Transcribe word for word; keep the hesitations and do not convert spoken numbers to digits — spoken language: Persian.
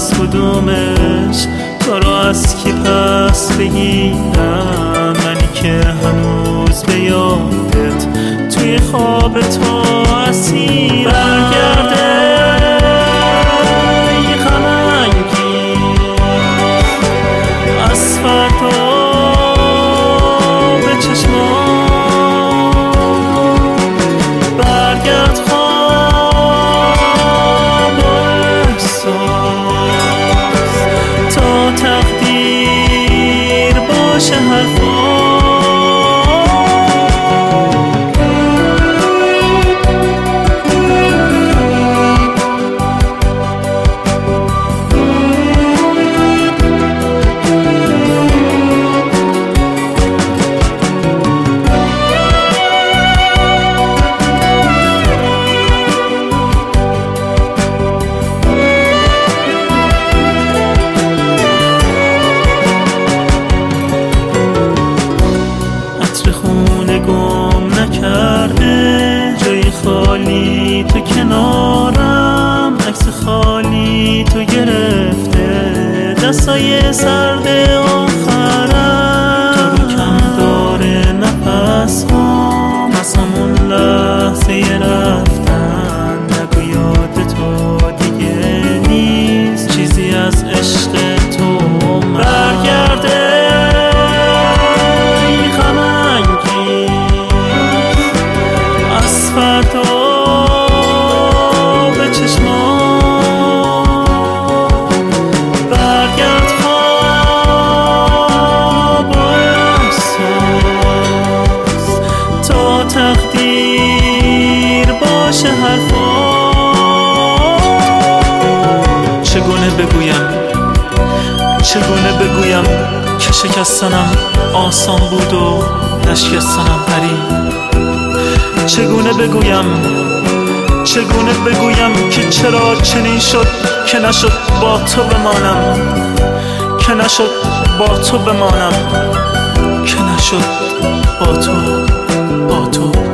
از کدومش تو رو از کی پس بگیرم؟ منی که هنوز به یادت توی خواب تو اسیرم. برگرده ای غمنگی از فردا به چشمام، برگرد خواب و احساس تا تقدیر باشه حرفا. خالی تو کنارم، عکس خالی تو گرفته، دستای سرد آخرم تو رو کم داره نفس هام از همون لحظه رفتن. نگو یاد تو دیگه نیست چیزی از عشق تو من. برگرده ای غمنگی از فردا به چشمام، برگرد خواب و احساس تا تقدیر باشه حرفا. چگونه بگویم چگونه بگویم که شکستنم آسان بود و نشکستنم پرید؟ چگونه بگویم چگونه بگویم که چرا چنین شد که نشد با تو بمانم، که نشد با تو بمانم، که نشد با تو با تو